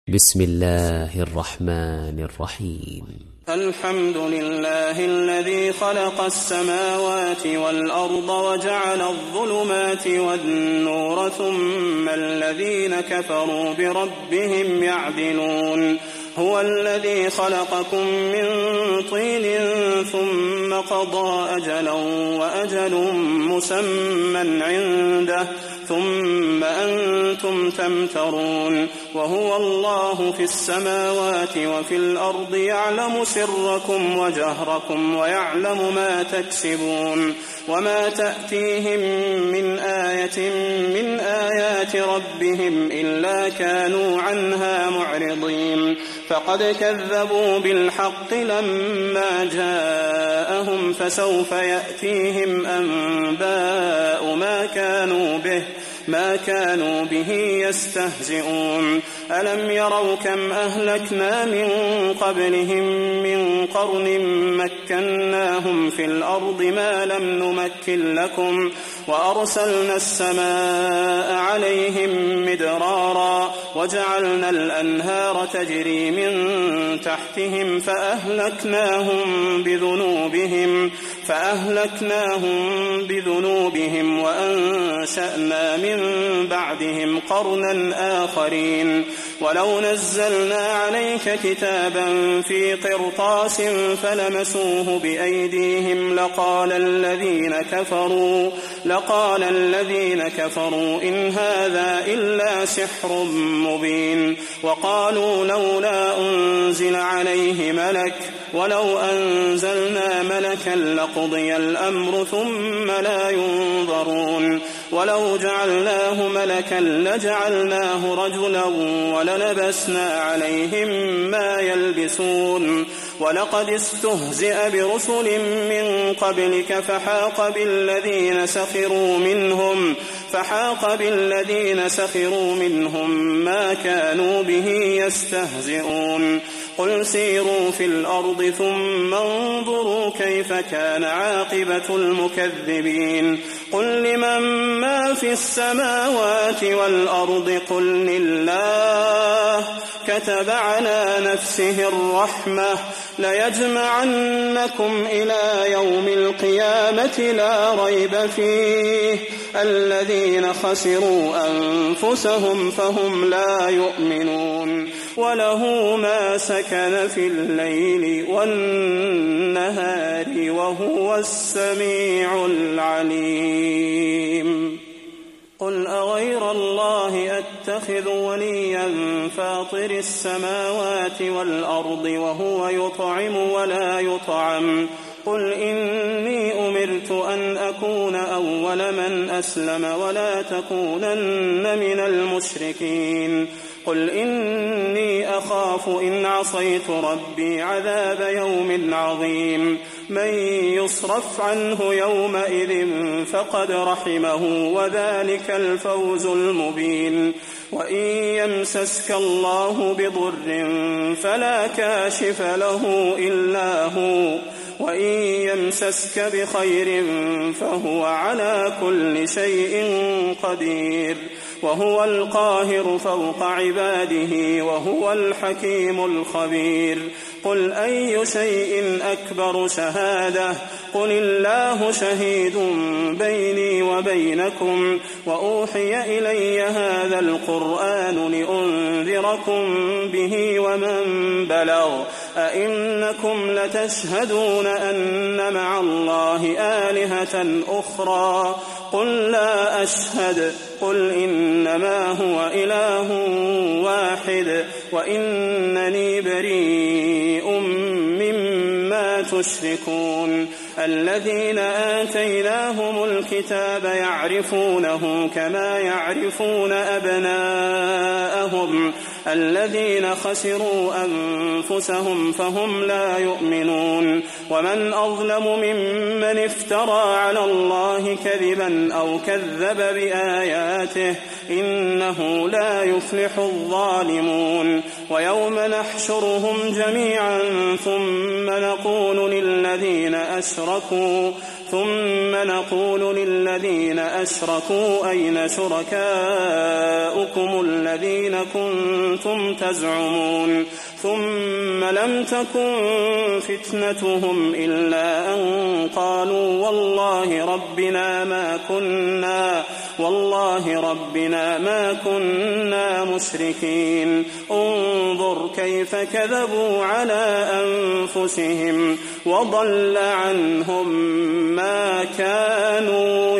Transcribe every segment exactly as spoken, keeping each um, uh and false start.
بسم الله الرحمن الرحيم. الحمد لله الذي خلق السماوات والأرض وجعل الظلمات والنور ثم الذين كفروا بربهم يعدلون. هو الذي خلقكم من طين ثم قضى أجلا وأجل مسمى عنده ثم أنتم تمترون. وهو الله في السماوات وفي الأرض يعلم سركم وجهركم ويعلم ما تكسبون. وما تأتيهم من آية من آيات ربهم إلا كانوا عنها معرضين. فقد كذبوا بالحق لما جاءهم فسوف يأتيهم أنباء ما كانوا به ما كانوا به يستهزئون. ألم يروا كم أهلكنا من قبلهم من قرن مكناهم في الأرض ما لم نمكن لكم وأرسلنا السماء عليهم مدرارا وجعلنا الأنهار تجري من تحتهم فأهلكناهم بذنوبهم فأهلكناهم بذنوبهم وأنشأنا من بعدهم قرنا آخرين. ولو نزلنا عليك كتابا في قرطاس فلمسوه بأيديهم لقال الذين كفروا لقال الذين كفروا إن هذا إلا سحر مبين. وقالوا لولا أنزل عليه ملك ولو أنزلنا ملكا لقضي الأمر ثم لا ينظرون. ولو جعلناه ملكا لجعلناه رجلا وللبسنا عليهم ما يلبسون. ولقد استهزئ برسل من قبلك فحاق بالذين سخروا منهم فحاق بالذين سخروا منهم ما كانوا به يستهزئون. قل سيروا في الأرض ثم انظروا كيف كان عاقبة المكذبين. قل لمن ما في السماوات والأرض قل لله كتب على نفسه الرحمة ليجمعنكم إلى يوم القيامة لا ريب فيه الذين خسروا أنفسهم فهم لا يؤمنون. وله ما سكن في الليل والنهار وهو السميع العليم. قل أغير الله أتخذ وليا فاطر السماوات والأرض وهو يطعم ولا يطعم. قل إني أمرت أن أكون أول من أسلم ولا تكونن من المشركين. قل إني أخاف إن عصيت ربي عذاب يوم عظيم. من يصرف عنه يومئذ فقد رحمه وذلك الفوز المبين. وإن يمسسك الله بضر فلا كاشف له إلا هو وإن يمسسك بخير فهو على كل شيء قدير. وهو القاهر فوق عباده وهو الحكيم الخبير. قل أي شيء أكبر شهادة قل الله شهيد بيني وبينكم وأوحي إلي هذا القرآن لأنذركم به ومن بلغ. أئنكم لتشهدون أن مع الله آلهة أخرى قل لا أشهد قل إنما هو إله واحد وإنني بريء مما تشركون. الذين آتيناهم الكتاب يعرفونه كما يعرفون أبناءهم الذين خسروا أنفسهم فهم لا يؤمنون. ومن أظلم ممن افترى على الله كذبا أو كذب بآياته إنه لا يفلح الظالمون. ويوم نحشرهم جميعا ثم نقول للذين أشركوا ثم نقول للذين أشركوا أين شركاؤكم الذين كنتم تزعمون ثم لم تكن فتنتهم إلا أن قالوا والله ربنا ما كنا والله ربنا ما كنا مشركين انظر كيف كذبوا على أنفسهم وضل عنهم ما كانوا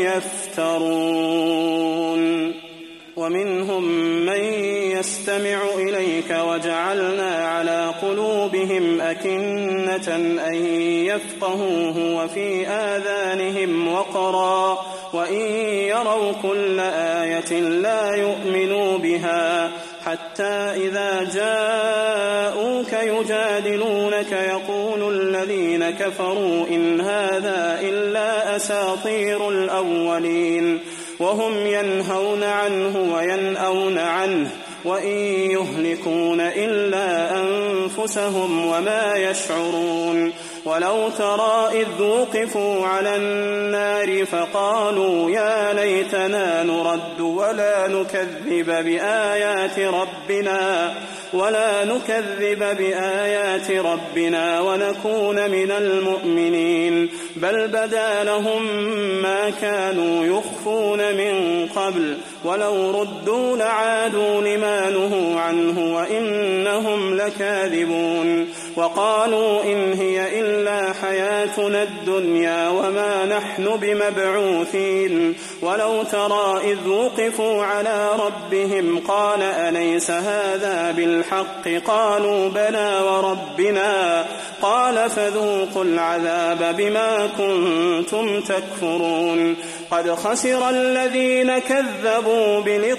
يفترون ومنهم من يستمع إليك وجعلنا على قلوبهم أكنة أن يفقهوه وفي آذانهم وقرا وإن يروا كل آية لا يؤمنوا بها حتى إذا جاءوك يجادلونك يقول الذين كفروا إن هذا إلا أساطير الأولين وهم ينهون عنه وينأون عنه وإن يهلكون إلا أنفسهم وما يشعرون ولو ترى إذ وقفوا على النار فقالوا يا ليتنا نرد ولا نكذب بآيات ربنا ولا نكذب بآيات ربنا ونكون من المؤمنين بل بدا لهم ما كانوا يخفون من قبل ولو ردوا لعادوا لما نهوا عنه وإنهم لكاذبون وقالوا إن هي إلا حياتنا الدنيا وما نحن بمبعوثين ولو ترى إذ وقفوا على ربهم قال أليس هذا بالحق قالوا بلى وربنا قال فذوقوا العذاب بما كنتم تكفرون قد خسر الذين كذبوا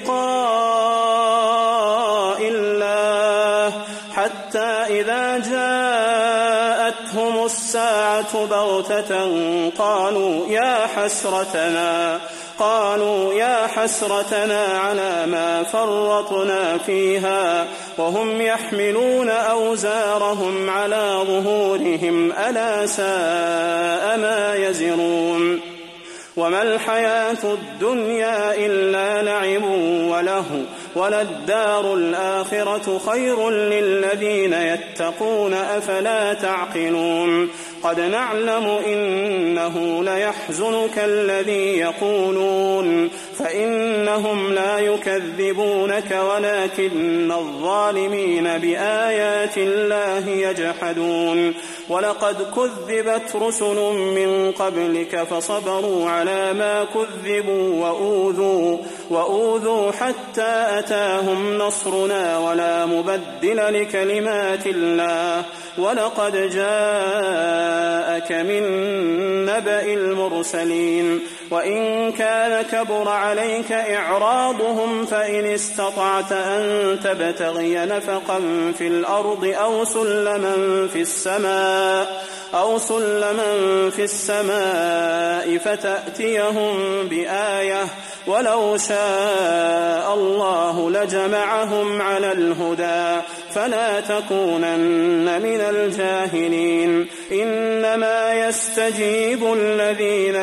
بلقاء الله حتى إذا جاءتهم الساعة بغتة قالوا يا حسرتنا قالوا يا حسرتنا على ما فرطنا فيها وهم يحملون أوزارهم على ظهورهم ألا ساء ما يزرون وما الحياة الدنيا إلا لعب وله وللدار الآخرة خير للذين يتقون أفلا تعقلون قد نعلم إنه ليحزنك الذي يقولون فإنهم لا يكذبونك ولكن الظالمين بآيات الله يجحدون ولقد كذبت رسل من قبلك فصبروا على ما كذبوا وأوذوا, وأوذوا حتى أتاهم نصرنا ولا مبدل لكلمات الله ولقد جاءك من نبأ المرسلين وإن كان كبر عليك إعراضهم فإن استطعت أن تبتغي نفقا في الأرض أو سلما في السماء أو سلما في السماء فتأتيهم بآية ولو شاء الله لجمعهم على الهدى فلا تكونن من الجاهلين إنما يستجيب الذين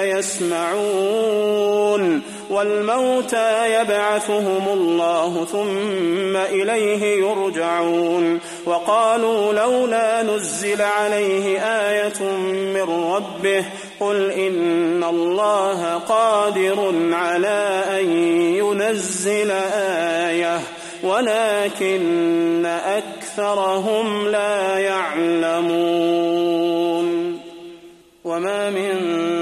يسمعون والموتى يبعثهم الله ثم إليه يرجعون وقالوا لولا نزل عليه آية من ربه قل إن الله قادر على أن ينزل آية ولكن أكثرهم لا يعلمون وما من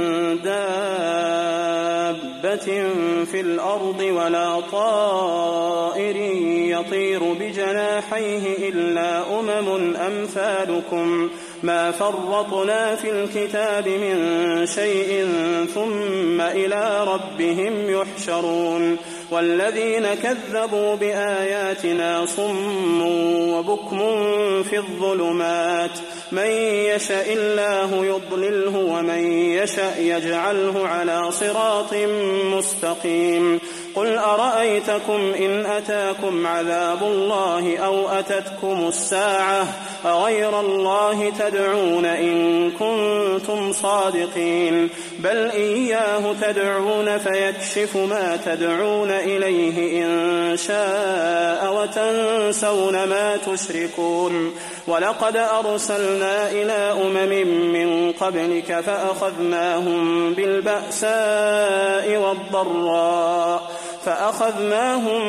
دابة في الأرض ولا طائر يطير بجناحيه إلا أمم أمثالكم ما فرطنا في الكتاب من شيء ثم إلى ربهم يحشرون والذين كذبوا بآياتنا صم وبكم في الظلمات من يشاء الله يضلله ومن يشاء يجعله على صراط مستقيم قل أرأيتكم إن أتاكم عذاب الله أو أتتكم الساعة أغير الله تدعون إن كنتم صادقين بل إياه تدعون فيكشف ما تدعون إليه إن شاء وتنسون ما تشركون ولقد أرسلنا إلى أمم من قبلك فأخذناهم بالبأساء والضراء فأخذناهم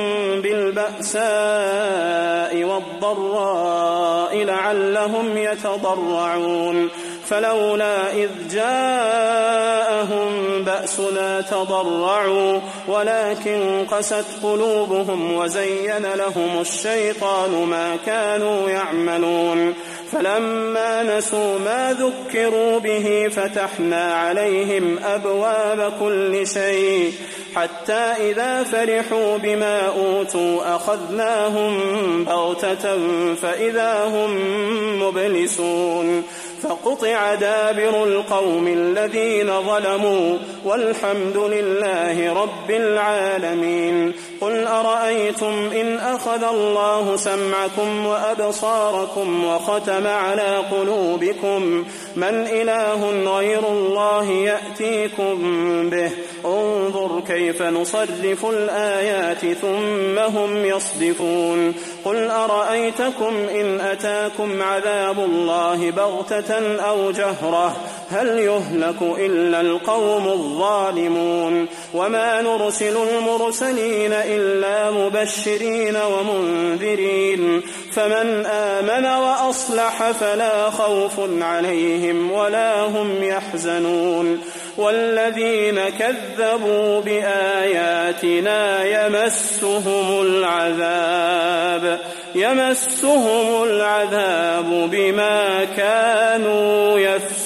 بالبأساء والضراء لعلهم يتضرعون فلولا إذ جاءهم بأسنا تضرعوا ولكن قست قلوبهم وزين لهم الشيطان ما كانوا يعملون فلما نسوا ما ذكروا به فتحنا عليهم أبواب كل شيء حتى إذا فرحوا بما أوتوا أخذناهم بغتة فإذا هم مبلسون فقطع دابر القوم الذين ظلموا والحمد لله رب العالمين قل أرأيتم إن أخذ الله سمعكم وأبصاركم وختم على قلوبكم من إله غير الله يأتيكم به انظر كيف نصرف الآيات ثم هم يصدفون قل أرأيتكم إن أتاكم عذاب الله بغتة أو جهرة هل يهلك إلا القوم الظالمون وما نرسل المرسلين إلا مبشرين ومنذرين فمن آمن وأصلح فلا خوف عليهم ولا هم يحزنون والذين كذبوا بآياتنا يمسهم العذاب يمسهم العذاب بما كانوا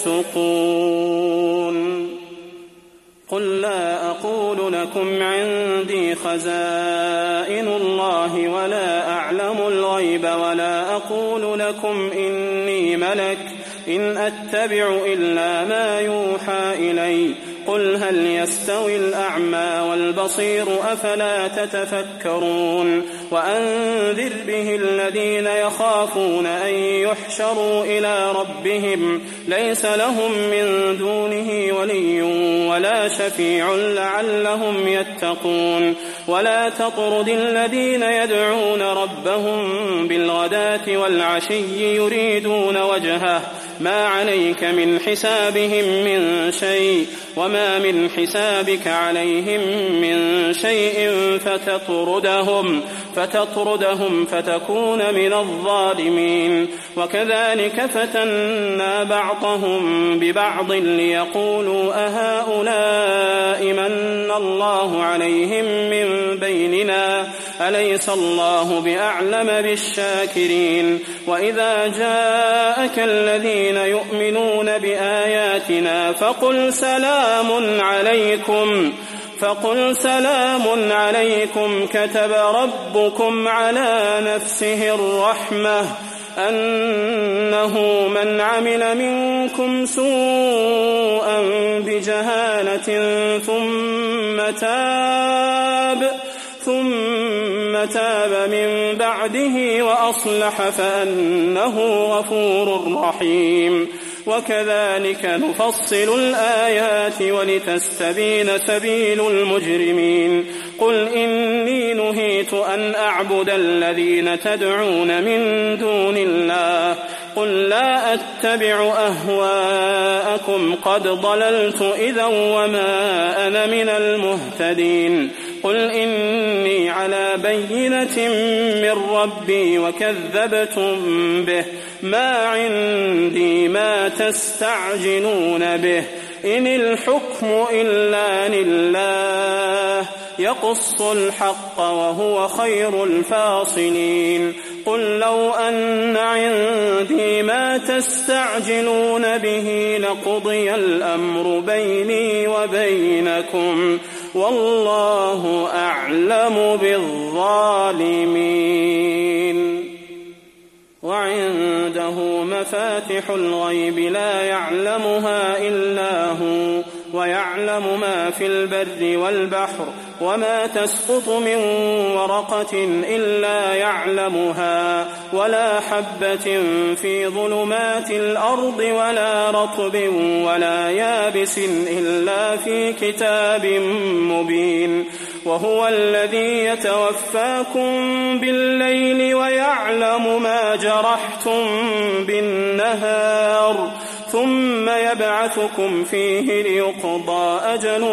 يفسقون قل لا أقول لكم عندي خزائن الله ولا أعلم الغيب ولا أقول لكم إني ملك إن أتبع إلا ما يوحى إلي قل هل يستوي الأعمى والبصير أفلا تتفكرون وأنذر به الذين يخافون أن يحشروا إلى ربهم ليس لهم من دونه ولي ولا شفيع لعلهم يتقون ولا تطرد الذين يدعون ربهم بالغداة والعشي يريدون وجهه ما عليك من حسابهم من شيء وما من حسابك عليهم من شيء فتطردهم فتطردهم فتكون من الظالمين وكذلك فتنا بعضهم ببعض ليقولوا أهؤلاء من الله عليهم من بيننا أليس الله بأعلم بالشاكرين وإذا جاءك الذين يؤمنون بآياتنا فقل سلام عليكم فقل سلام عليكم كتب ربكم على نفسه الرحمة أنه من عمل منكم سوءا بجهالة ثم تاب ثم تاب من بعده وأصلح فأنه غفور رحيم وكذلك نفصل الآيات ولتستبين سبيل المجرمين قل إني نهيت أن أعبد الذين تدعون من دون الله قل لا أتبع أهواءكم قد ضللت إذا وما أنا من المهتدين قل إني على بينة من ربي وكذبتم به ما عندي ما تستعجلون به إن الحكم إلا لله يقص الحق وهو خير الفاصلين قل لو أن عندي ما تستعجلون به لقضي الأمر بيني وبينكم والله أعلم بالظالمين وعنده مفاتح الغيب لا يعلمها إلا هو ويعلم ما في البر والبحر وما تسقط من ورقة إلا يعلمها ولا حبة في ظلمات الأرض ولا رطب ولا يابس إلا في كتاب مبين وهو الذي يتوفاكم بالليل ويعلم ما جرحتم بالنهار ثم يبعثكم فيه ليقضى أجل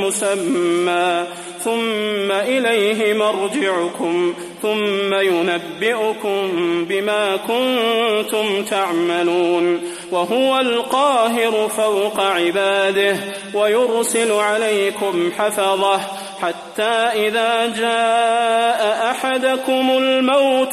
مسمى ثم إليه مرجعكم ثم ينبئكم بما كنتم تعملون وهو القاهر فوق عباده ويرسل عليكم حفظه حتى إذا جاء أحدكم الموت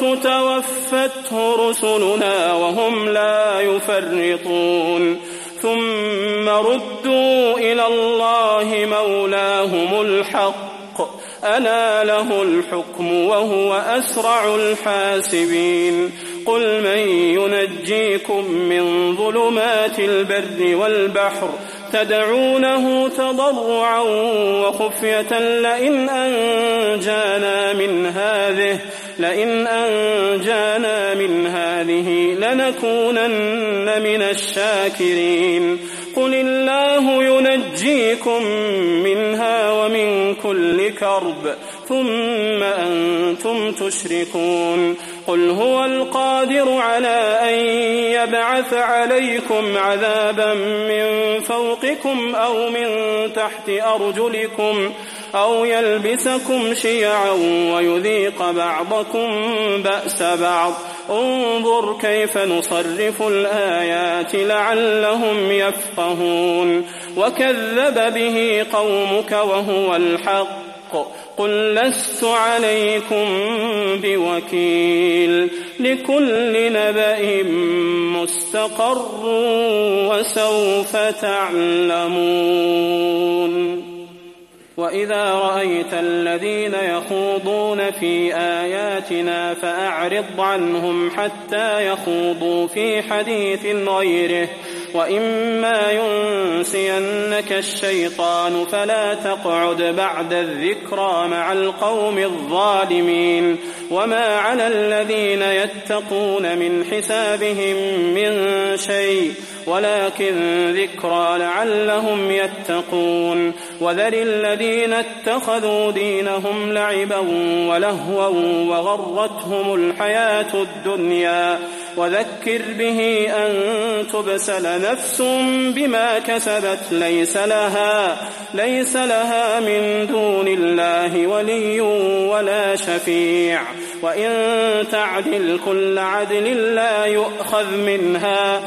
توفته رسلنا وهم لا يفرطون ثم ردوا إلى الله مولاهم الحق ألا له الحكم وهو أسرع الحاسبين قل من ينجيكم من ظلمات البر والبحر تدعونه تضرعا وخفية لئن أنجانا من هذه لئن أنجانا من هذه لنكونن من الشاكرين قل الله ينجيكم منها ومن كل كرب ثم أنتم تشركون قل هو القادر على أن يبعث عليكم عذابا من فوقكم أو من تحت أرجلكم أو يلبسكم شيعا ويذيق بعضكم بأس بعض انظر كيف نصرف الآيات لعلهم يفقهون وكذب به قومك وهو الحق قل لست عليكم بوكيل لكل نبأ مستقر وسوف تعلمون وإذا رأيت الذين يخوضون في آياتنا فأعرض عنهم حتى يخوضوا في حديث غيره وإما ينسينك الشيطان فلا تقعد بعد الذكرى مع القوم الظالمين وما على الذين يتقون من حسابهم من شيء ولكن ذكرى لعلهم يتقون وذر الذين اتخذوا دينهم لعبا ولهوا وغرتهم الحياة الدنيا وذكر به أن تبسل نفس بما كسبت ليس لها, ليس لها من دون الله ولي ولا شفيع وإن تعدل كل عدل لا يؤخذ منها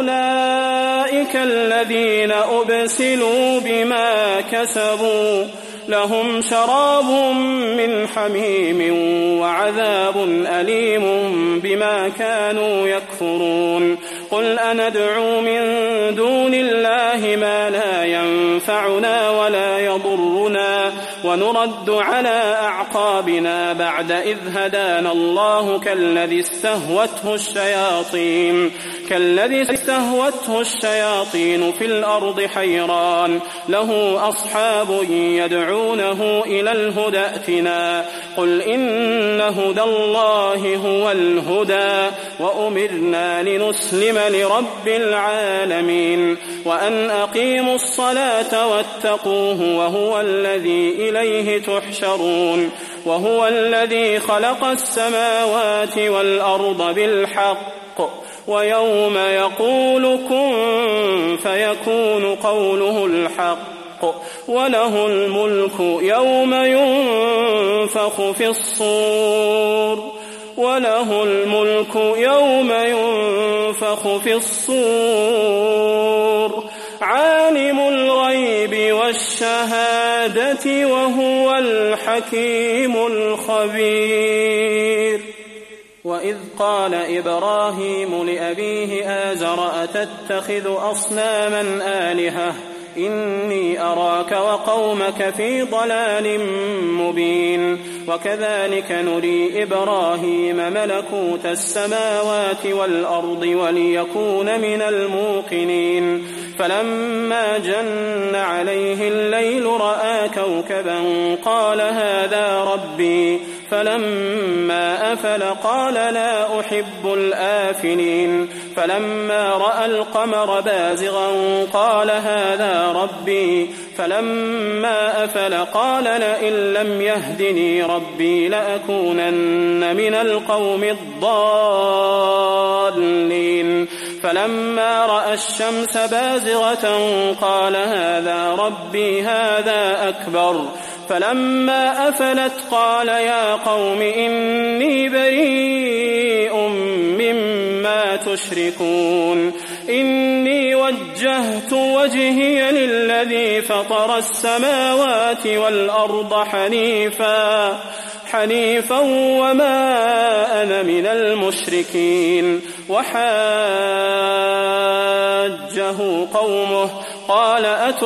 أولئك الذين أبسلوا بما كسبوا لهم شراب من حميم وعذاب أليم بما كانوا يكفرون قل أندعو من دون الله ما لا ينفعنا ولا يضرنا ونرد على أعقابنا بعد إذ هدانا الله كالذي استهوته الشياطين كالذي استهوته الشياطين في الأرض حيران له أصحاب يدعونه إلى الهدى ائتنا قل إن هدى الله هو الهدى وأمرنا لنسلم لرب العالمين وأن أقيموا الصلاة واتقوه وهو الذي إليه تحشرون وهو الذي خلق السماوات والأرض بالحق ويوم يقول كن فيكون قوله الحق وله الملك يوم ينفخ في الصور وله الملك يوم ينفخ في الصور عالم الغيب والشهادة وهو الحكيم الخبير وإذ قال إبراهيم لأبيه آزر أتتخذ أصناما آلهة إني أراك وقومك في ضلال مبين وكذلك نري إبراهيم ملكوت السماوات والأرض وليكون من الموقنين فلما جن عليه الليل رأى كوكبا قال هذا ربي فلما أفل قال لا أحب الآفلين فلما رأى القمر بازغا قال هذا ربي فلما أفل قال لئن لم يهدني ربي لأكونن من القوم الضالين فلما رأى الشمس بازغة قال هذا ربي هذا أكبر فلما أفلت قال يا قوم إني بريء مما تشركون إني وجهت وجهي للذي فطر السماوات والأرض حنيفا حنيفا وما أنا من المشركين وحاجه قومه قال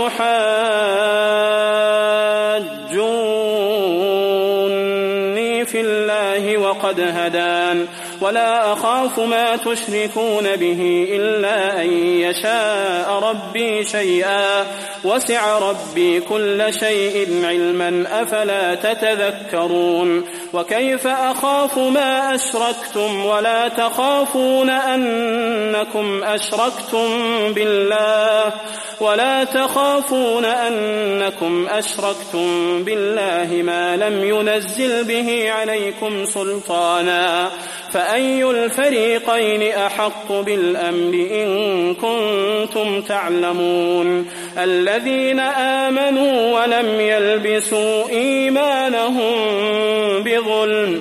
أتحاجوني في الله وقد هدان ولا أخاف ما تشركون به إلا أن يشاء ربي شيئا وسع ربي كل شيء علما أفلا تتذكرون وكيف أخاف ما أشركتم ولا تخافون أنكم أشركتم بالله ولا تخافون أنكم أشركتم بالله ما لم ينزل به عليكم سلطانا فأي الفريقين أحق بالأمن إن كنتم تعلمون الذين آمنوا ولم يلبسوا إيمانهم بظلم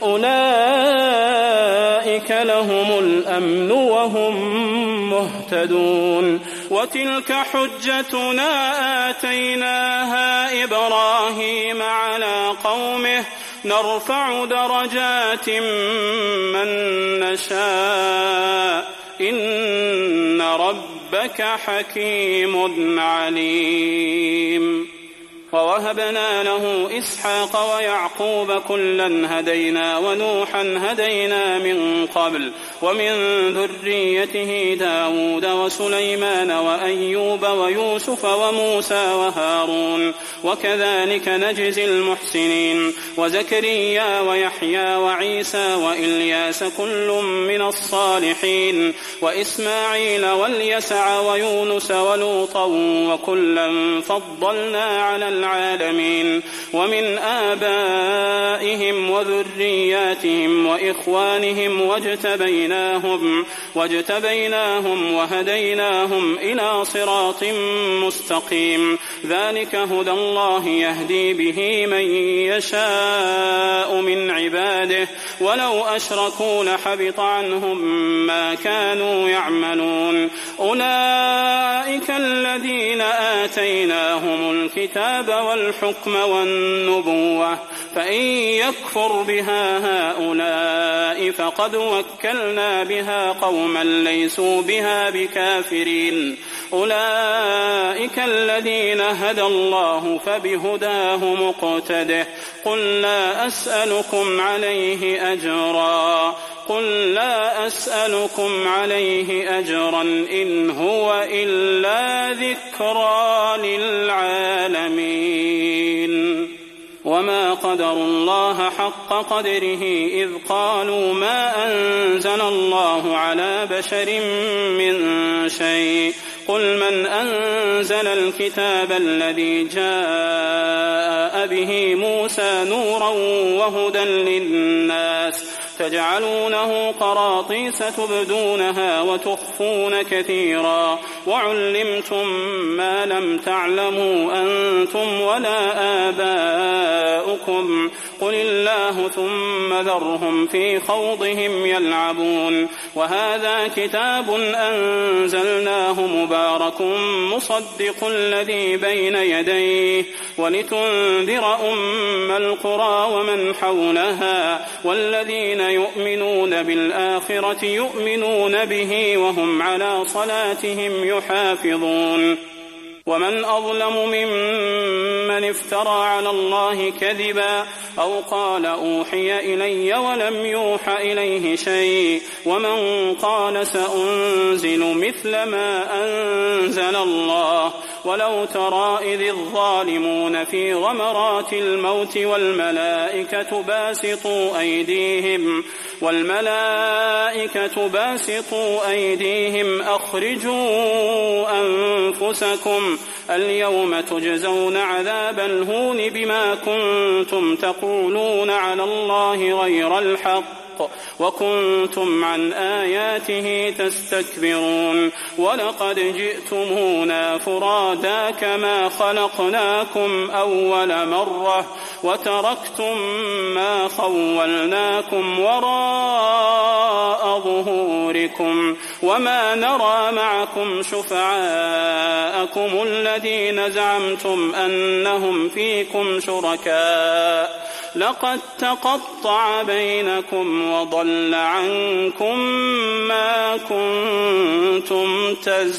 أولئك لهم الأمن وهم مهتدون وتلك حجتنا آتيناها إبراهيم على قومه نرفع درجات من نشاء إن ربك حكيم عليم ووهبنا له إسحاق ويعقوب كلا هدينا ونوحا هدينا من قبل ومن ذريته داود وسليمان وأيوب ويوسف وموسى وهارون وكذلك نجزي المحسنين وزكريا ويحيى وعيسى وإلياس كل من الصالحين وإسماعيل واليسع ويونس ولوطا وكلا فضلنا على العالمين ومن آبائهم وذرياتهم وإخوانهم واجتبيناهم, واجتبيناهم وهديناهم إلى صراط مستقيم ذلك هدى الله يهدي به من يشاء من عباده ولو أشركوا لحبط عنهم ما كانوا يعملون أولئك الذين آتيناهم الكتاب والحكم والنبوة فإن يكفر بها هؤلاء فقد وكلنا بها قوما ليسوا بها بكافرين أولئك الذين هدى الله فبهداه مقتده قل لا أسألكم عليه أجرا قل لا أسألكم عليه أجرا إن هو إلا ذكرى للعالمين وما قدروا الله حق قدره إذ قالوا ما أنزل الله على بشر من شيء قل من أنزل الكتاب الذي جاء به موسى نورا وهدى للناس تجعلونه قراطيس تبدونها وتخفون كثيرا وعلمتم ما لم تعلموا أنتم ولا آباؤكم قل الله ثم ذرهم في خوضهم يلعبون وهذا كتاب أنزلناه مبارك مصدق الذي بين يديه ولتنذر أم القرى ومن حولها والذين يؤمنون بالآخرة يؤمنون به وهم على صلاتهم يحافظون ومن أظلم ممن افترى على الله كذبا أو قال أوحي إلي ولم يوح إليه شيء ومن قال سأنزل مثل ما أنزل الله ولو ترى إذ الظالمون في غمرات الموت والملائكة باسطوا أيديهم والملائكة باسطوا أيديهم أخرجوا أنفسكم اليوم تجزون عذاب الهون بما كنتم تقولون على الله غير الحق وكنتم عن آياته تستكبرون ولقد جئتمونا فرادا كما خلقناكم أول مرة وتركتم ما خولناكم وراء ظهوركم وما نرى معكم شفعاءكم الذين زعمتم أنهم فيكم شركاء لقد تقطع بينكم وضل عنكم ما كنتم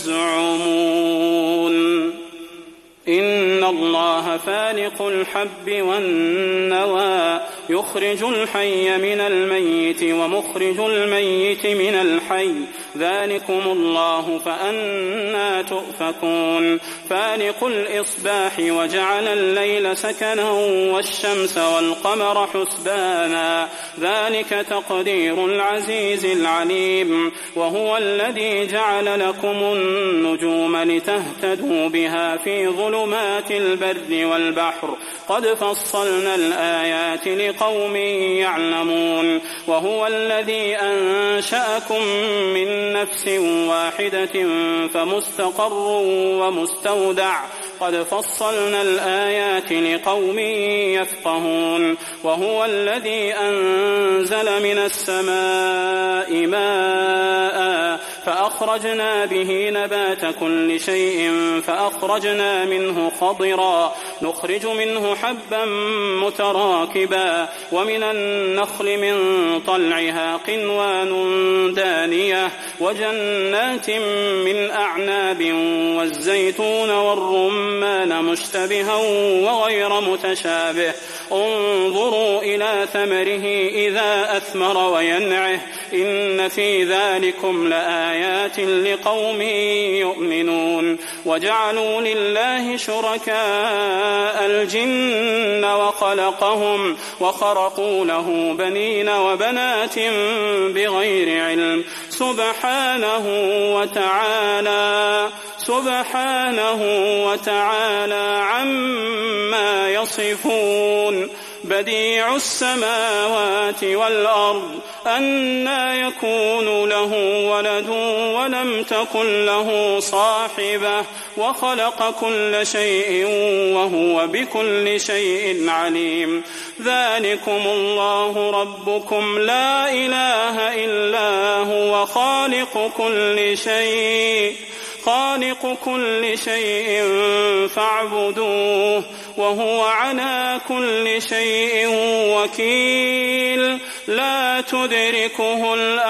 تزعمون إن الله فالق الحب والنوى يخرج الحي من الميت ومخرج الميت من الحي ذلكم الله فأنى تؤفكون فالق الإصباح وجعل الليل سكنا والشمس والقمر حسبانا ذلك تقدير العزيز العليم وهو الذي جعل لكم النجوم لتهتدوا بها في ظلمات البر والبحر قد فصلنا الآيات لقوم يعلمون وهو الذي أنشأكم من نفس واحدة فمستقر ومستودع قد فصلنا الآيات لقوم يفقهون وهو الذي أنزل من السماء ماء فأخرجنا به نبات كل شيء فأخرجنا منه خضرا نخرج منه حبا متراكبا ومن النخل من طلعها قنوان دانية وجنات من أعناب والزيتون والرمان مشتبها وغير متشابه انظروا إلى ثمره إذا أثمر وينعه إن في ذلكم لآيات لقوم يؤمنون وجعلوا لله شركاء الجن وخلقهم وخرقوا له بنين وبنات بغير علم سبحانه وتعالى سبحانه وتعالى عما يصفون بديع السماوات والأرض أنى يكون له ولد ولم تكن له صاحبة وخلق كل شيء وهو بكل شيء عليم ذلكم الله ربكم لا إله إلا هو خالق كل شيء خالق كل شيء فاعبدوه وهو على كل شيء وكيل لا تدركه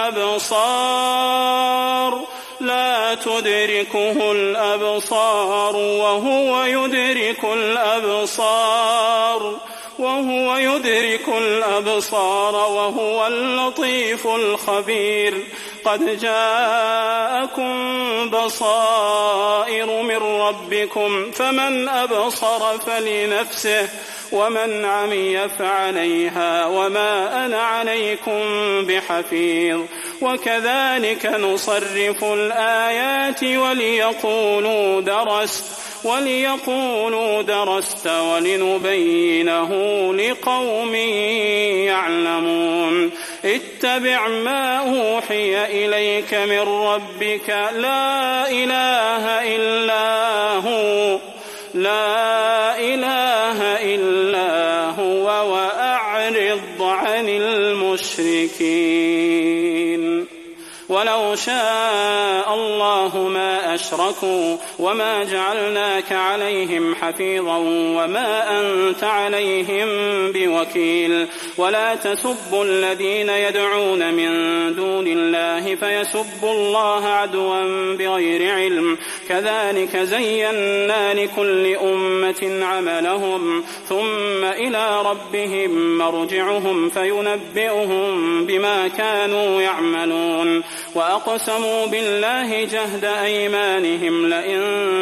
الأبصار لا تدركه الأبصار وهو يدرك الأبصار وهو يدرك الأبصار وهو اللطيف الخبير قد جاءكم بصائر من ربكم فمن أبصر فلنفسه ومن عمي فعليها وما أنا عليكم بحفيظ وكذلك نصرف الآيات وليقولوا درست وليقولوا درست ولنبينه لقوم يعلمون اتبع ما أوحي إليك من ربك لا إله إلا هو لا إله إلا هو وأعرض عن المشركين ولو شاء الله ما أشركوا وما جعلناك عليهم حفيظا وما أنت عليهم بوكيل ولا تسبوا الذين يدعون من دون الله فيسبوا الله عدوا بغير علم كذلك زينا لكل أمة عملهم ثم إلى ربهم مرجعهم فينبئهم بما كانوا يعملون وأقسموا بالله جهد أيمانهم لئن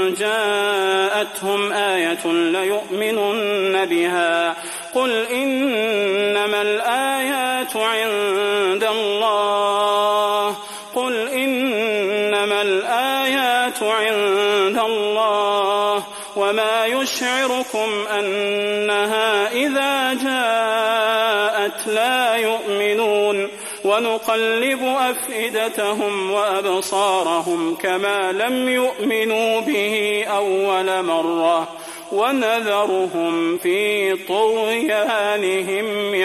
جاءتهم آية ليؤمنن بها قل إنما الآيات عند الله قل إنما الآيات عند الله وما يشعركم أنها إذا جاءت لا يؤمنون ونقلب أفئدتهم وأبصارهم كما لم يؤمنوا به أول مرة ونذرهم في طغيانهم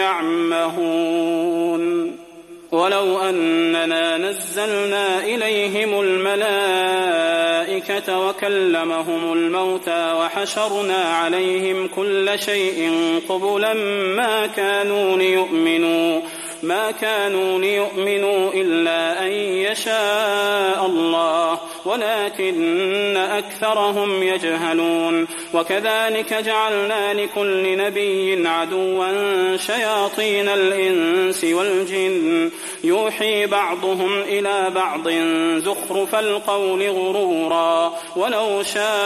يعمهون ولو أننا نزلنا إليهم الملائكة وكلمهم الموتى وحشرنا عليهم كل شيء قبلا ما كانوا ليؤمنوا ما كانوا ليؤمنوا إلا أن يشاء الله ولكن أكثرهم يجهلون وكذلك جعلنا لكل نبي عدوا شياطين الإنس والجن يوحي بعضهم إلى بعض زخرف القول غرورا ولو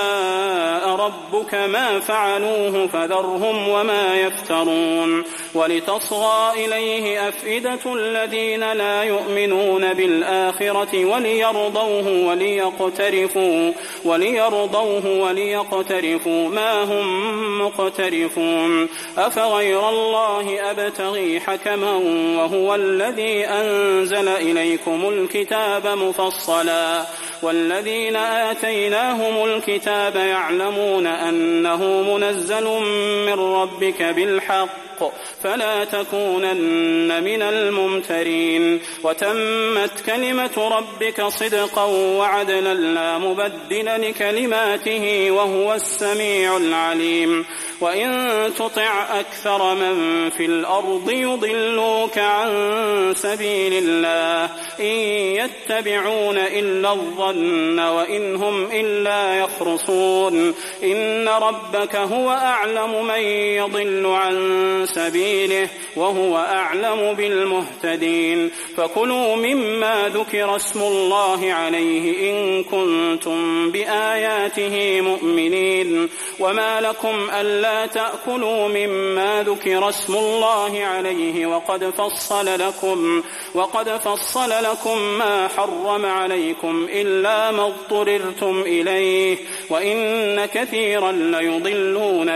شاء ربك ما فعلوه فذرهم وما يفترون ولتصغى إليه أفئدة الذين لا يؤمنون بالآخرة وليرضوه وليقترفوا وليرضوه وليقترفوا ما هم مقترفون أفغير الله أبتغي حكما وهو الذي أنزل إليكم الكتاب مفصلا والذين آتيناهم الكتاب يعلمون أنه منزل من ربك بالحق فلا تكونن من الممترين وتمت كلمة ربك صدقا وعدلا لا مبدل لكلماته وهو السميع العليم وإن تطع أكثر من في الأرض يضلوك عن سبيل الله إن يتبعون إلا الظن وإن هم إلا يخرصون إن ربك هو أعلم من يضل عن سبيله وهو أعلم بالمهتدين فكلوا مما ذكر اسم الله عليه إن كنتم بآياته مؤمنين وما لكم ألا تأكلوا مما ذكر اسم الله عليه وقد فصل لكم وقد فصل لكم ما حرم عليكم إلا ما اضطررتم إليه وإن كثيرا ليضلون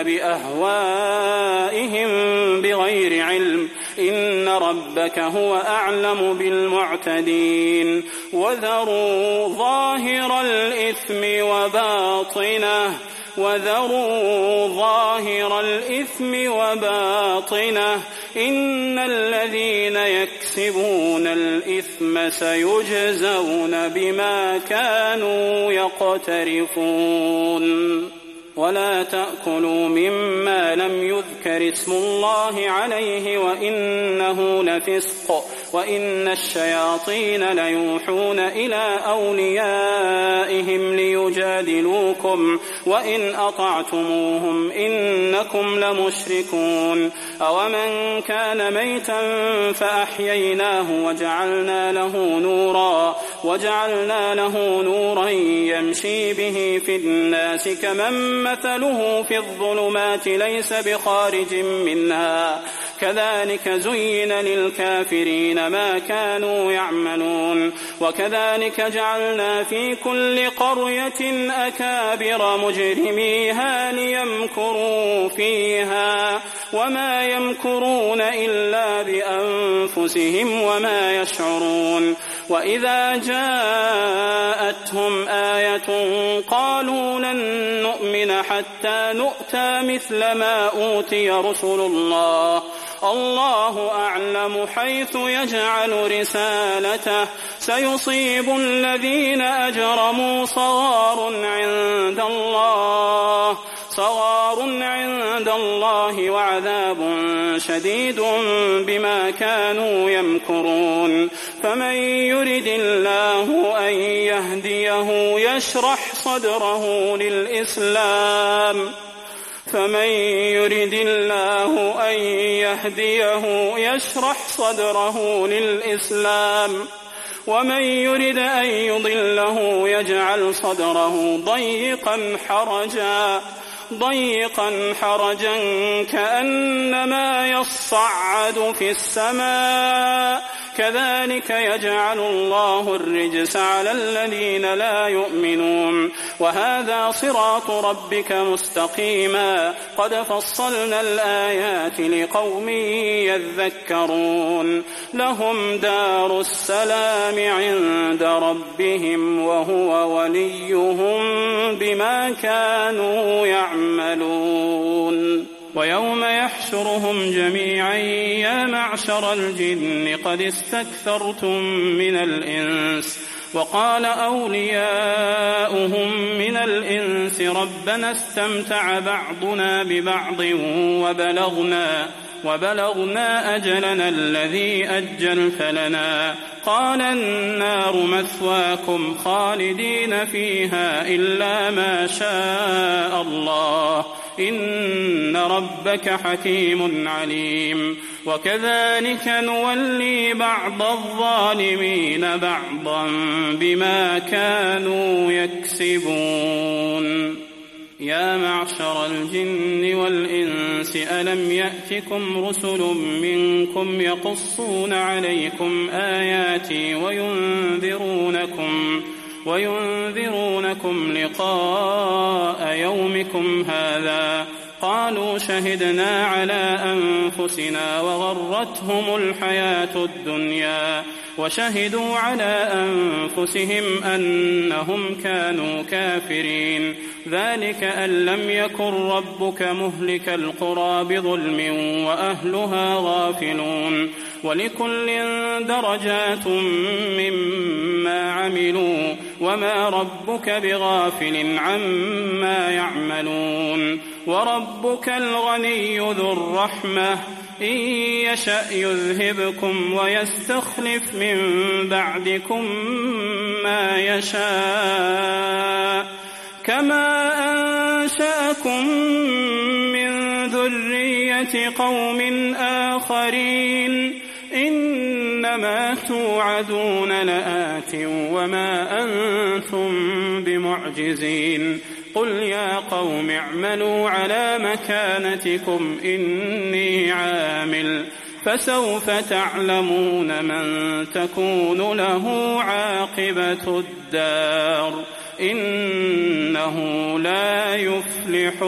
بأهوائهم بغير علم إن ربك هو أعلم بالمعتدين وذروا ظاهر الإثم وباطنه وذروا ظاهر الإثم وباطنه إن الذين يكسبون الإثم سيجزون بما كانوا يقترفون ولا تأكلوا مما لم يذكر اسم الله عليه وإنه لفسق وإن الشياطين ليوحون إلى أوليائهم ليجادلوكم وإن أطعتموهم إنكم لمشركون أومن كان ميتا فأحييناه وجعلنا له نورا وجعلنا له نورا يمشي به في الناس كمن مثله في الظلمات ليس بخارج منها كذلك زين للكافرين ما كانوا يعملون وكذلك جعلنا في كل قرية أكابر مجرميها ليمكروا فيها وما يمكرون إلا بأنفسهم وما يشعرون وإذا جاءتهم آية قالوا لن نؤمن حتى نؤتى مثل ما أوتي رسل الله الله أعلم حيث يجعل رسالته سيصيب الذين أجرموا صغار عند الله صغار عند الله وعذاب شديد بما كانوا يمكرون فمن يرد الله أن يهديه يشرح صدره للإسلام فمن يرد الله أن يهديه يشرح صدره للإسلام ومن يرد أن يضله يجعل صدره ضيقا حرجا ضيقا حرجا كأنما يصعد في السماء كذلك يجعل الله الرجس على الذين لا يؤمنون وهذا صراط ربك مستقيما قد فصلنا الآيات لقوم يذكرون لهم دار السلام عند ربهم وهو وليهم بما كانوا يعملون ويوم يحشرهم جميعا يا معشر الجن قد استكثرتم من الإنس وقال أولياؤهم من الإنس ربنا استمتع بعضنا ببعض وبلغنا وبلغنا أجلنا الذي أجلت لنا قال النار مثواكم خالدين فيها إلا ما شاء الله إن ربك حكيم عليم وكذلك نولي بعض الظالمين بعضا بما كانوا يكسبون يا معشر الجن والإنس ألم يأتكم رسل منكم يقصون عليكم آياتي وينذرونكم وينذرونكم لقاء يومكم هذا قالوا شهدنا على أنفسنا وغرتهم الحياة الدنيا وشهدوا على أنفسهم أنهم كانوا كافرين ذلك أن لم يكن ربك مهلك القرى بظلم وأهلها غافلون ولكل درجات مما عملوا وما ربك بغافل عما يعملون وربك الغني ذو الرحمة إن يشأ يذهبكم ويستخلف من بعدكم ما يشاء كما أنشأكم من ذرية قوم آخرين إنما توعدون لآت وما أنتم بمعجزين قل يا قوم اعملوا على مكانتكم إني عامل فسوف تعلمون من تكون له عاقبة الدار إنه لا يفلح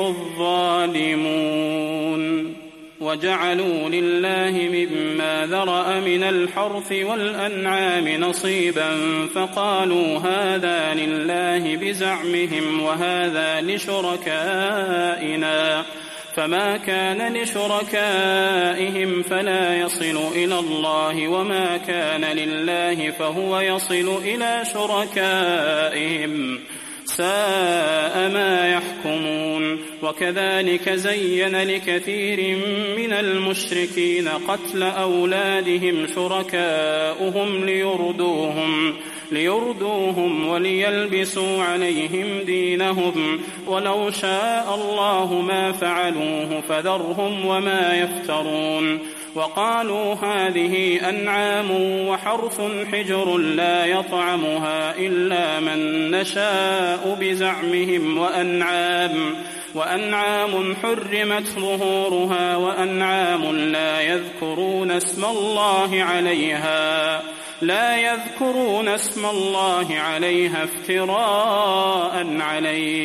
الظالمون وجعلوا لله مما ذرأ من الحرث والأنعام نصيبا فقالوا هذا لله بزعمهم وهذا لشركائنا فما كان لشركائهم فلا يصل إلى الله وما كان لله فهو يصل إلى شركائهم ساء ما يحكمون وكذلك زين لكثير من المشركين قتل أولادهم شركاؤهم ليردوهم ليردوهم وليلبسوا عليهم دينهم ولو شاء الله ما فعلوه فذرهم وما يفترون وقالوا هذه أنعام وحرث حجر لا يطعمها إلا من نشاء بزعمهم وأنعام وأنعام حرمت ظهورها وأنعام لا يذكرون اسم الله عليها لا يذكرون اسم الله عليها افتراء عليه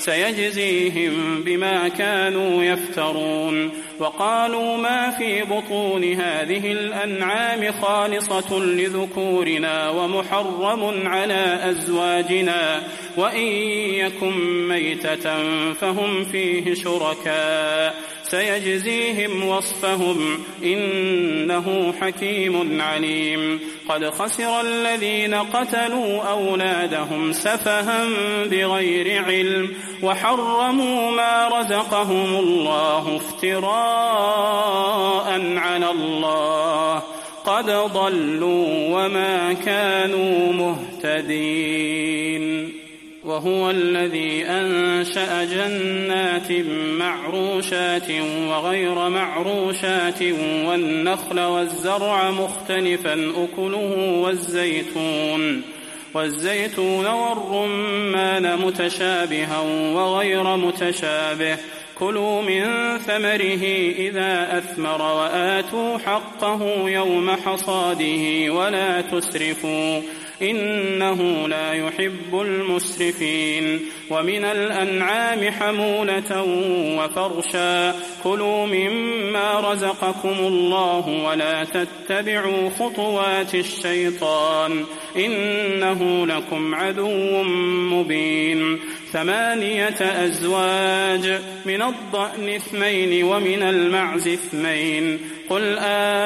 سيجزيهم بما كانوا يفترون. وقالوا ما في بطون هذه الأنعام خالصة لذكورنا ومحرم على أزواجنا وإن يكن ميتة فهم فيه شركاء سيجزيهم وصفهم إنه حكيم عليم. قد خسر الذين قتلوا أولادهم سفها بغير علم وحرموا ما رزقهم الله افتراء على الله قد ضلوا وما كانوا مهتدين. وهو الذي أنشأ جنات معروشات وغير معروشات والنخل والزرع مختلفا أكله والزيتون والزيتون والرمان متشابها وغير متشابه كلوا من ثمره إذا أثمر وآتوا حقه يوم حصاده ولا تسرفوا إنه لا يحب المسرفين. ومن الأنعام حمولة وفرشا كلوا مما رزقكم الله ولا تتبعوا خطوات الشيطان إنه لكم عدو مبين. ثمانية أزواج من الضأن اثنين ومن المعز اثنين قل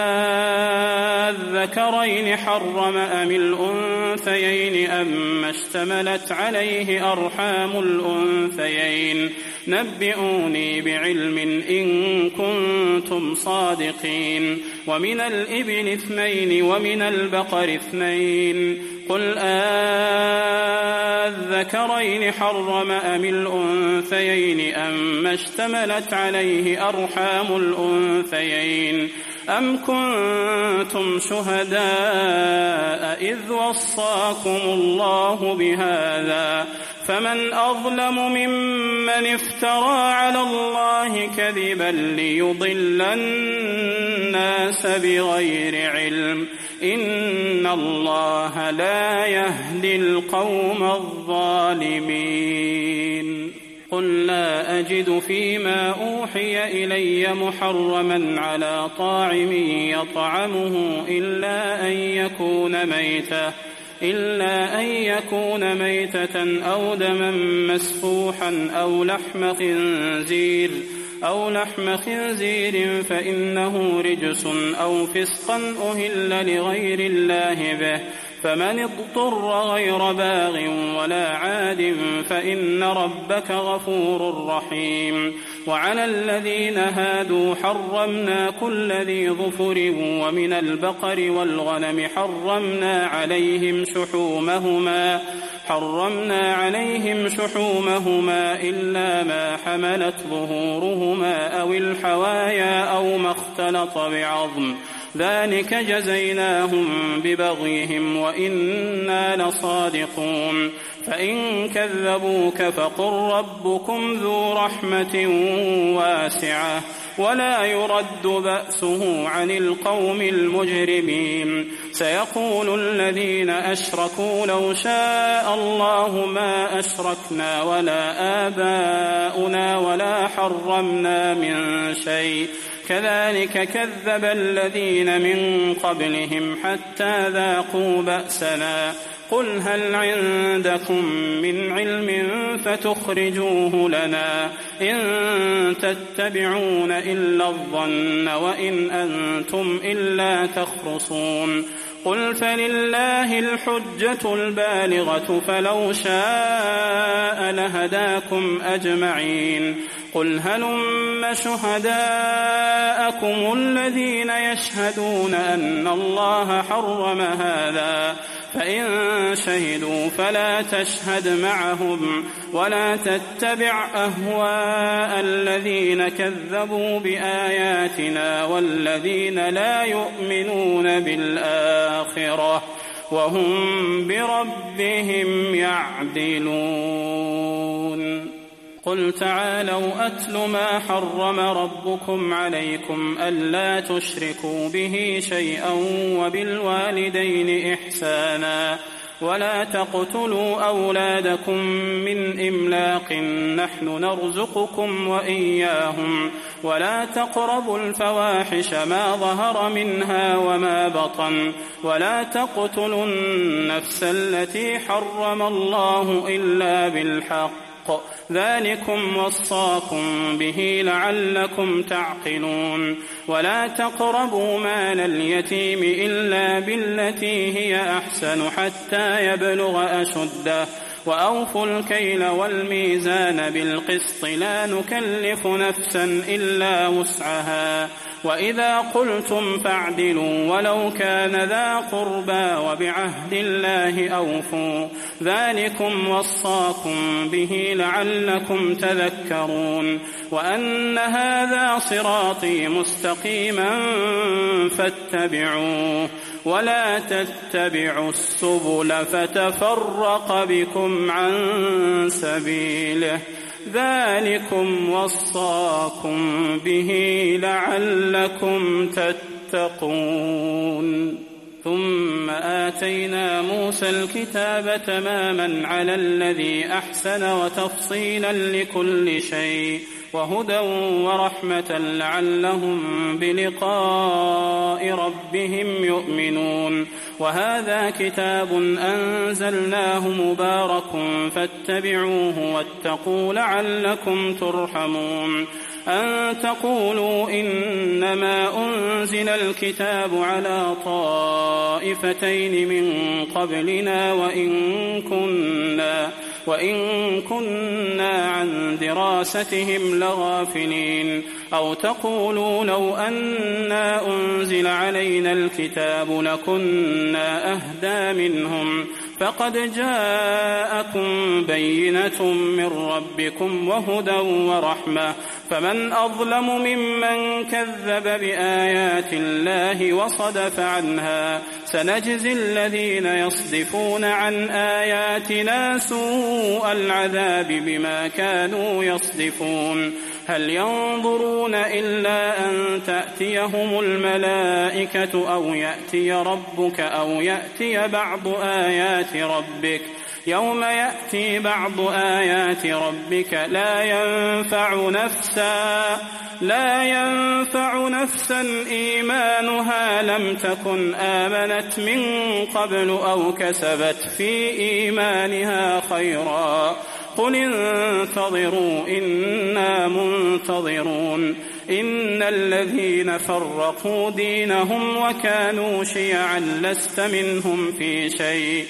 آذكرين حرم أم الأنثيين أما اشتملت عليه أرحام الأنثيين نبئوني بعلم إن كنتم صادقين. ومن الإبل اثنين ومن البقر اثنين قل آذكرين حرم أم الأنثيين أما اشتملت عليه أرحام الأنثيين أم كنتم شهداء إذ وصاكم الله بهذا فمن أظلم ممن افترى على الله كذبا ليضل الناس بغير علم إن الله لا يهدي القوم الظالمين. قل لا أجد فيما أوحي إلي محرما على طاعم يطعمه إلا أن يكون ميتة إلا أن يكون ميتة أو دما مسفوحا أو لحم خنزير أو لحم خنزير فإنه رجس أو فسقا أهل لغير الله به فمن اضطر غير باغ ولا عاد فإن ربك غفور رحيم. وعلى الذين هادوا حرمنا كل ذي ظفر ومن البقر والغنم حرمنا عليهم شحومهما حرمنا عليهم شحومهما إلا ما حملت ظهورهما أو الحوايا أو ما اختلط بعظم ذلك جزيناهم ببغيهم وإنا لصادقون. فإن كذبوك فقل ربكم ذو رحمة واسعة ولا يرد بأسه عن القوم المجرمين. سيقول الذين أشركوا لو شاء الله ما أشركنا ولا آباؤنا ولا حرمنا من شيء كذلك كذب الذين من قبلهم حتى ذاقوا بأسنا. قل هل عندكم من علم فتخرجوه لنا إن تتبعون إلا الظن وإن أنتم إلا تخرصون. قل فلله الحجة البالغة فلو شاء لهداكم أجمعين. قل هلم شهداءكم الذين يشهدون أن الله حرم هذا فإن شهدوا فلا تشهد معهم ولا تتبع أهواء الذين كذبوا بآياتنا والذين لا يؤمنون بالآخرة وهم بربهم يعدلون. قل تعالوا أتل ما حرم ربكم عليكم ألا تشركوا به شيئا وبالوالدين إحسانا ولا تقتلوا أولادكم من إملاق نحن نرزقكم وإياهم ولا تقربوا الفواحش ما ظهر منها وما بطن ولا تقتلوا النفس التي حرم الله إلا بالحق ذلكم وصاكم به لعلكم تعقلون ولا تقربوا مال اليتيم إلا بالتي هي أحسن حتى يبلغ أشده وأوفوا الكيل والميزان بالقسط لا نكلف نفسا إلا وسعها وإذا قلتم فاعدلوا ولو كان ذا قربى وبعهد الله أوفوا ذلكم وصاكم به لعلكم تذكرون وأن هذا صراطي مستقيما فاتبعوه ولا تتبعوا السبل فتفرق بكم عن سبيله ذلكم وصاكم به لعلكم تتقون ثم آتينا موسى الكتاب تماما على الذي أحسن وتفصيلا لكل شيء وهدى ورحمة لعلهم بلقاء ربهم يؤمنون وهذا كتاب أنزلناه مبارك فاتبعوه واتقوا لعلكم ترحمون أن تقولوا إنما أنزل الكتاب على طائفتين من قبلنا وإن كنا وإن كنا عن دراستهم لغافلين أو تقولوا لو أنا أنزل علينا الكتاب لكنا أهدى منهم فقد جاءكم بينة من ربكم وهدى ورحمة فمن أظلم ممن كذب بآيات الله وصدف عنها سنجزي الذين يصدفون عن آياتنا سوء العذاب بما كانوا يصدفون هل ينظرون إلا أن تأتيهم الملائكة أو يأتي ربك أو يأتي بعض آيات ربك يوم يأتي بعض آيات ربك لا ينفع نفسا لا ينفع نفسا إيمانها لم تكن آمنت من قبل أو كسبت في إيمانها خيرا قل انتظروا إنا منتظرون إن الذين فرقوا دينهم وكانوا شيعا لست منهم في شيء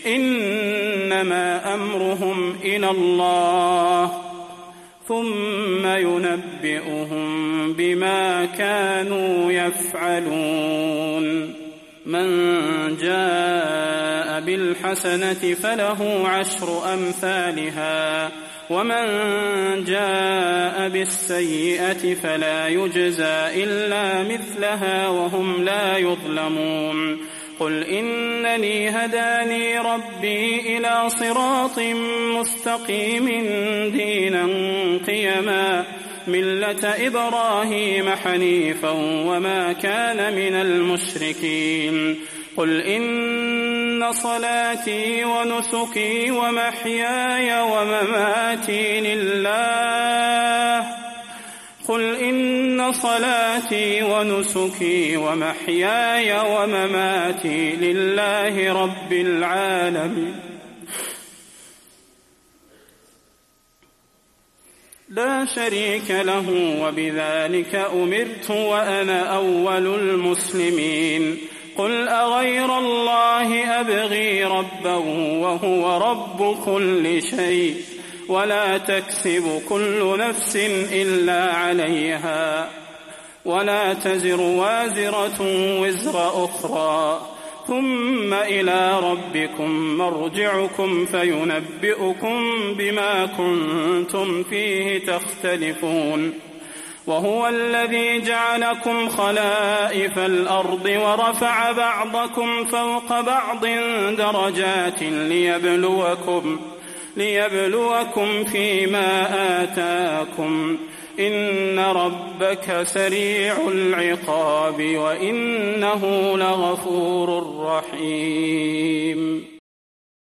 إنما أمرهم إلى الله ثم ينبئهم بما كانوا يفعلون من جاء بالحسنة فله عشر أمثالها ومن جاء بالسيئة فلا يجزى إلا مثلها وهم لا يظلمون قل إنني هداني ربي إلى صراط مستقيم دينا قيما ملة إبراهيم حنيفا وما كان من المشركين قل إن صلاتي ونسكي ومحياي ومماتي لله قل إن صلاتي ونسكي ومحياي ومماتي لله رب العالمين لا شريك له وبذلك أمرت وأنا أول المسلمين قل أغير الله أبغي ربا وهو رب كل شيء ولا تكسب كل نفس إلا عليها ولا تزر وازرة وزر أخرى ثم إلى ربكم مرجعكم فينبئكم بما كنتم فيه تختلفون وهو الذي جعلكم خلائف الأرض ورفع بعضكم فوق بعض درجات ليبلوكم ليبلوكم فيما آتاكم إن ربك سريع العقاب وإنه لغفور رحيم